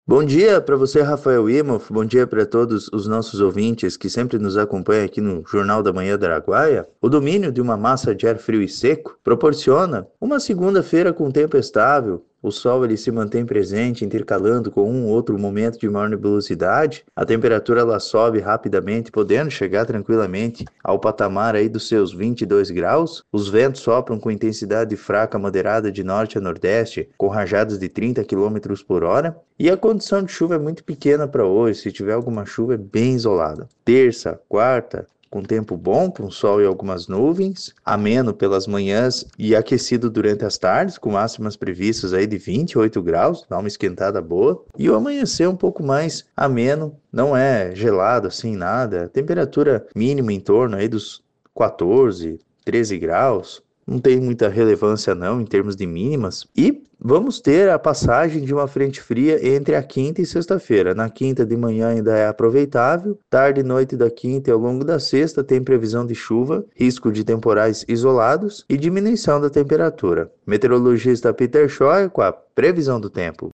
Bom dia para você, Rafael Imoff. Bom dia para todos os nossos ouvintes que sempre nos acompanham aqui no Jornal da Manhã da Araguaia. O domínio de uma massa de ar frio e seco proporciona uma segunda-feira com tempo estável. O sol ele se mantém presente, intercalando com um ou outro momento de maior nebulosidade. A temperatura ela sobe rapidamente, podendo chegar tranquilamente ao patamar aí dos seus 22 graus. Os ventos sopram com intensidade fraca a moderada de norte a nordeste, com rajadas de 30 quilômetros por hora. E a condição de chuva é muito pequena para hoje. Se tiver alguma chuva, é bem isolada. Terça, quarta, com tempo bom, com sol e algumas nuvens, ameno pelas manhãs e aquecido durante as tardes, com máximas previstas aí de 28 graus, dá uma esquentada boa. E o amanhecer um pouco mais ameno, não é gelado assim nada. Temperatura mínima em torno aí dos 14, 13 graus. Não tem muita relevância não em termos de mínimas. E vamos ter a passagem de uma frente fria entre a quinta e sexta-feira. Na quinta de manhã ainda é aproveitável, tarde e noite da quinta e ao longo da sexta tem previsão de chuva, risco de temporais isolados e diminuição da temperatura. Meteorologista Peter Scheuer com a previsão do tempo.